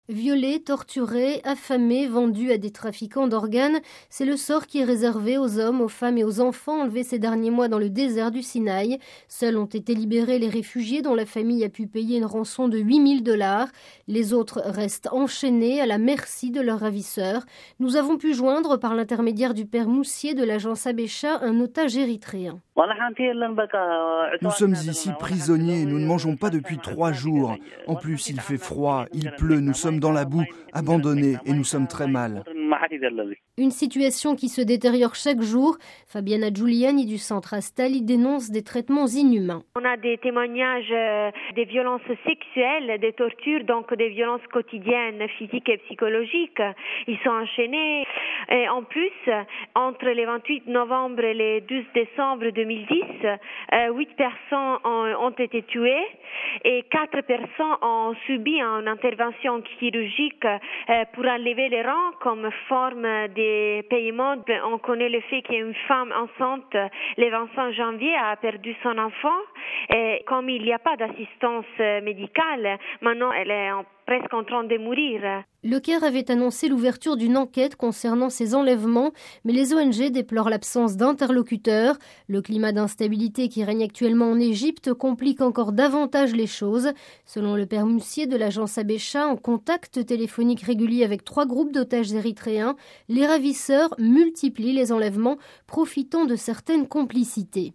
Violés, torturés, affamés, vendus à des trafiquants d'organes, c'est le sort qui est réservé aux hommes, aux femmes et aux enfants enlevés ces derniers mois dans le désert du Sinaï. Seuls ont été libérés les réfugiés dont la famille a pu payer une rançon de $8 000. Les autres restent enchaînés à la merci de leurs ravisseurs. Nous avons pu joindre par l'intermédiaire du père Moussier de l'agence Abécha un otage érythréen. Nous sommes ici prisonniers, nous ne mangeons pas depuis 3 jours. En plus, il fait froid, il pleut, nous sommes dans la boue, abandonnés et nous sommes très mal. Une situation qui se détériore chaque jour. Fabiana Giuliani du centre Astal y dénonce des traitements inhumains. On a des témoignages des violences sexuelles, des tortures, donc des violences quotidiennes, physiques et psychologiques. Ils sont enchaînés. Et en plus, entre les 28 novembre et les 12 décembre 2010, 8 personnes ont été tuées et 4 personnes ont subi une intervention chirurgique pour enlever les reins comme forme des paiements. On connaît le fait qu'une femme enceinte, le 25 janvier, a perdu son enfant. Et comme il n'y a pas d'assistance médicale, maintenant elle est presque en train de mourir. Le Caire avait annoncé l'ouverture d'une enquête concernant ces enlèvements, mais les ONG déplorent l'absence d'interlocuteurs. Le climat d'instabilité qui règne actuellement en Égypte complique encore davantage les choses. Selon le père Moussier de l'agence Abécha, en contact téléphonique régulier avec 3 groupes d'otages érythréens, les ravisseurs multiplient les enlèvements, profitant de certaines complicités.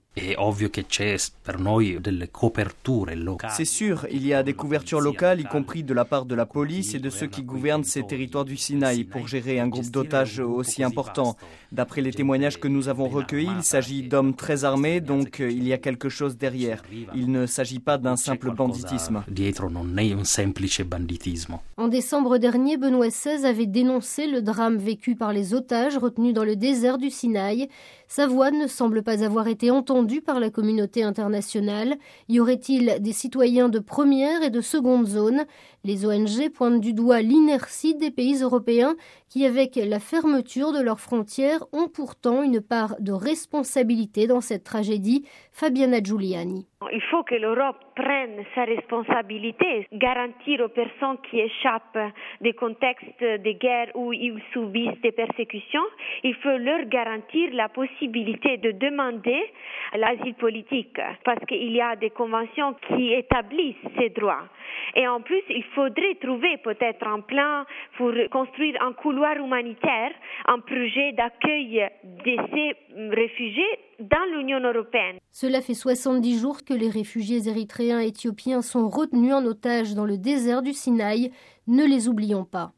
C'est sûr, il y a des couvertures locales, y compris de la part de la police et de ceux qui gouvernent ces territoires du Sinaï pour gérer un groupe d'otages aussi important. D'après les témoignages que nous avons recueillis, il s'agit d'hommes très armés, donc il y a quelque chose derrière. Il ne s'agit pas d'un simple banditisme. En décembre dernier, Benoît XVI avait dénoncé le drame vécu par les otages retenus dans le désert du Sinaï. Sa voix ne semble pas avoir été entendue par la communauté internationale. Y aurait-il des citoyens de première et de seconde zone? Les ONG pointent du doigt l'inertie des pays européens qui, avec la fermeture de leurs frontières, ont pourtant une part de responsabilité dans cette tragédie. Fabiana Giuliani. Il faut que l'Europe prenne sa responsabilité, garantir aux personnes qui échappent des contextes de guerre où ils subissent des persécutions, il faut leur garantir la possibilité de demander l'asile politique, parce qu'il y a des conventions qui établissent ces droits. Et en plus, il faudrait trouver peut-être un plan pour construire un couloir humanitaire, un projet d'accueil de ces réfugiés dans l'Union européenne. Cela fait 70 jours que les réfugiés érythréens et éthiopiens sont retenus en otage dans le désert du Sinaï. Ne les oublions pas.